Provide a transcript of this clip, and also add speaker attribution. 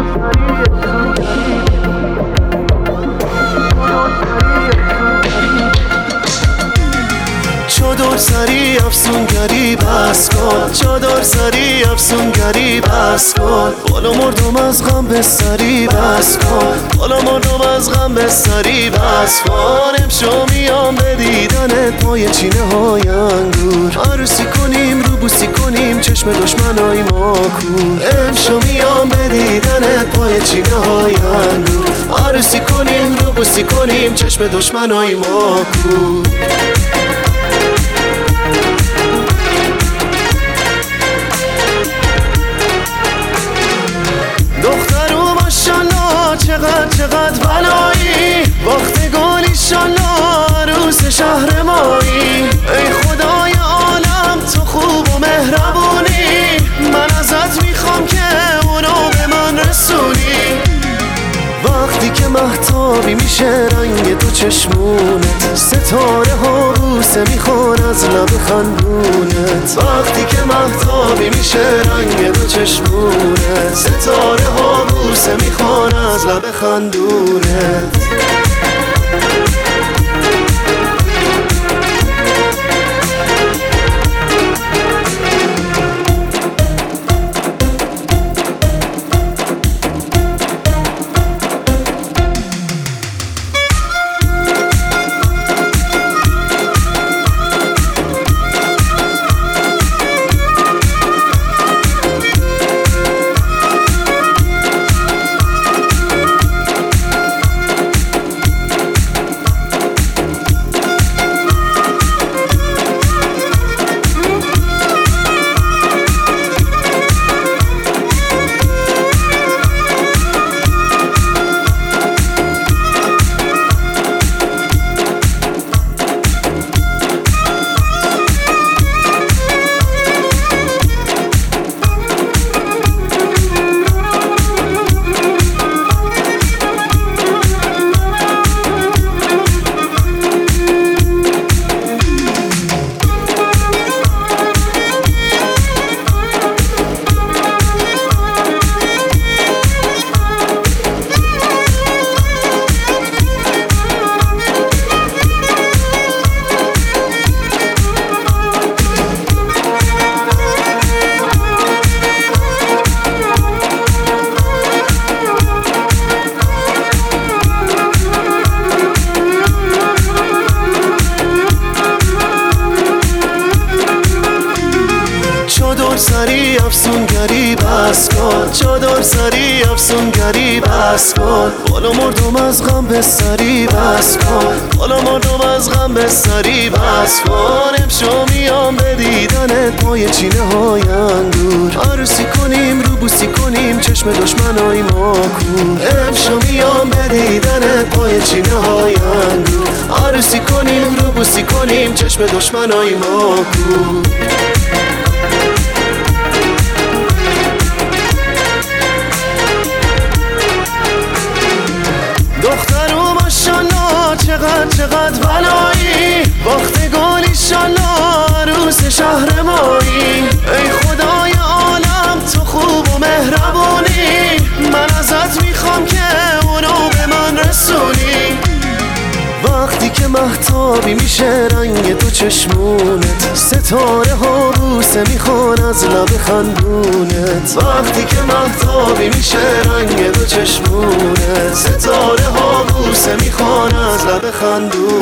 Speaker 1: چادر سری افسونگری بس کن، چادر سری افسونگری بس کن، بالا مردم از غم به سری بس کن، بالا مردم از غم به سری بس کن. امشو میام به دیدنت پای چینه های انگور، عروسی کنیم رو بوسی کنیم چشم دشمنای ما کور. امشو میام به دیدنت پای چینه های انگور، عروسی کنیم رو بوسی کنیم چشم دشمنای ما کور. چقدر بلایی وقت گل ایشالله عروس شهر مایی. ای خدای عالم تو خوب و مهربونی، من ازت میخوام که اونو به من رسونی. وقتی که مهتابی میشه رنگ تو چشمونت، ستاره ها بوسه میخوان از لب خندونت. وقتی که مهتابی میشه رنگ تو چشمونت، ستاره ها بوسه میخوان از لب خندونت. چادر سری افسونگری بس کن، چادر سری افسونگری بس کن، بالا مردم از غم به سری بس کن، بالا مردم از غم به سری بس کن. امشو میام به دیدنت پای چینه های انگور، عروسی کنیم رو بوسی کنیم چشم دشمنای ما کور. امشو میام به دیدنت پای چینه های انگور، عروسی کنیم رو بوسی کنیم چشم دشمنای ما کور. دخترو ماشالله چقدر بلایی وقت گل ایشالله عروس شهر مایی. ای خدای عالم تو خوب و مهربونی، من ازت میخوام که اونو به من رسونی. وقتی که مهتابی میشه رنگ تو چشمونت، ستاره ها بوسه میخوان از لب خندونت. وقتی که مهتابی میشه رنگ تو چشمونت، ستاره ها بوسه میخوان از لب خندونت.